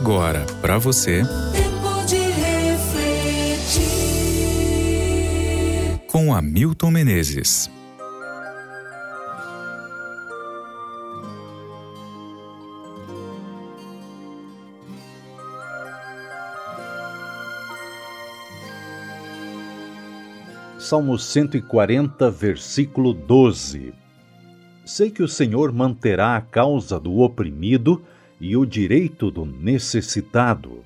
agora, para você, Tempo de refletir. com Hamilton Menezes. Salmo 140, versículo 12. Sei que o Senhor manterá a causa do oprimido e o direito do necessitado.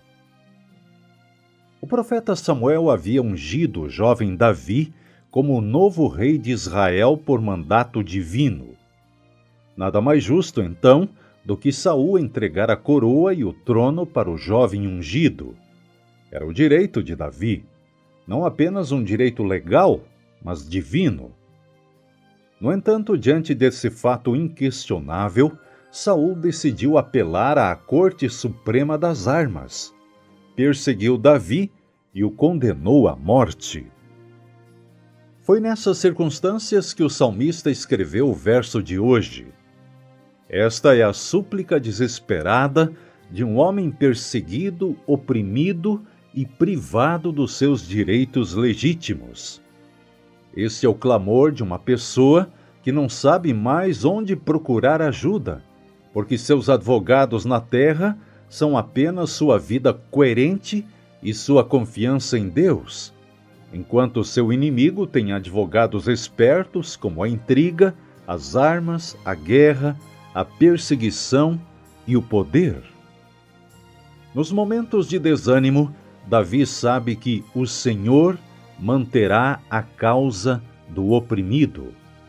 O profeta Samuel havia ungido o jovem Davi como o novo rei de Israel por mandato divino. Nada mais justo, então, do que Saul entregar a coroa e o trono para o jovem ungido. Era o direito de Davi. Não apenas um direito legal, mas divino. No entanto, diante desse fato inquestionável, Saul decidiu apelar à Corte Suprema das Armas. Perseguiu Davi e o condenou à morte. Foi nessas circunstâncias que o salmista escreveu o verso de hoje. Esta é a súplica desesperada de um homem perseguido, oprimido e privado dos seus direitos legítimos. Esse é o clamor de uma pessoa que não sabe mais onde procurar ajuda, porque seus advogados na terra são apenas sua vida coerente e sua confiança em Deus, enquanto seu inimigo tem advogados espertos como a intriga, as armas, a guerra, a perseguição e o poder. Nos momentos de desânimo, Davi sabe que o Senhor manterá a causa do oprimido.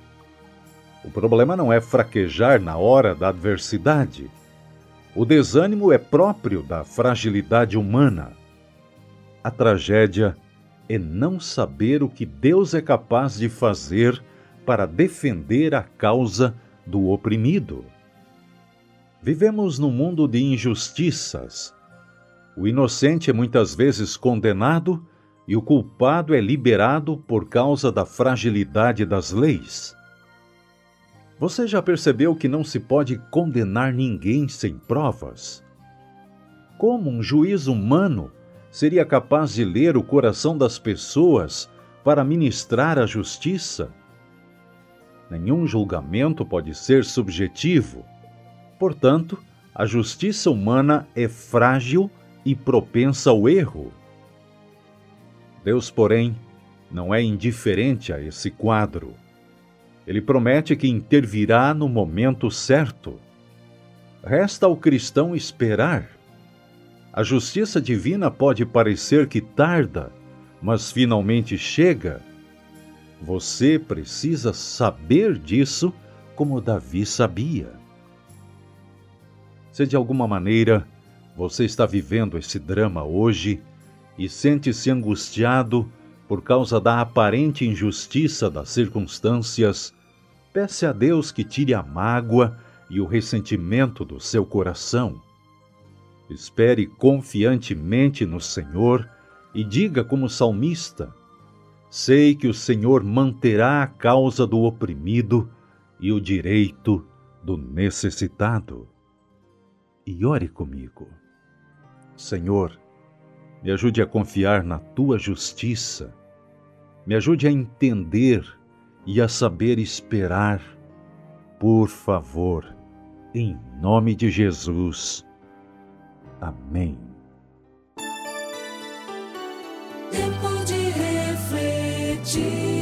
O problema não é fraquejar na hora da adversidade. O desânimo é próprio da fragilidade humana. A tragédia é não saber o que Deus é capaz de fazer para defender a causa do oprimido. Vivemos num mundo de injustiças. O inocente é muitas vezes condenado e o culpado é liberado por causa da fragilidade das leis. Você já percebeu que não se pode condenar ninguém sem provas? Como um juiz humano seria capaz de ler o coração das pessoas para ministrar a justiça? Nenhum julgamento pode ser subjetivo. Portanto, a justiça humana é frágil e propensa ao erro. Deus, porém, não é indiferente a esse quadro. Ele promete que intervirá no momento certo. Resta ao cristão esperar. A justiça divina pode parecer que tarda, mas finalmente chega. Você precisa saber disso como Davi sabia. Se de alguma maneira você está vivendo esse drama hoje e sente-se angustiado por causa da aparente injustiça das circunstâncias, peça a Deus que tire a mágoa e o ressentimento do seu coração. Espere confiantemente no Senhor e diga como salmista: sei que o Senhor manterá a causa do oprimido e o direito do necessitado. E ore comigo. Senhor, me ajude a confiar na Tua justiça. Me ajude a entender e a saber esperar. Por favor, em nome de Jesus. Amém. Tempo de refletir.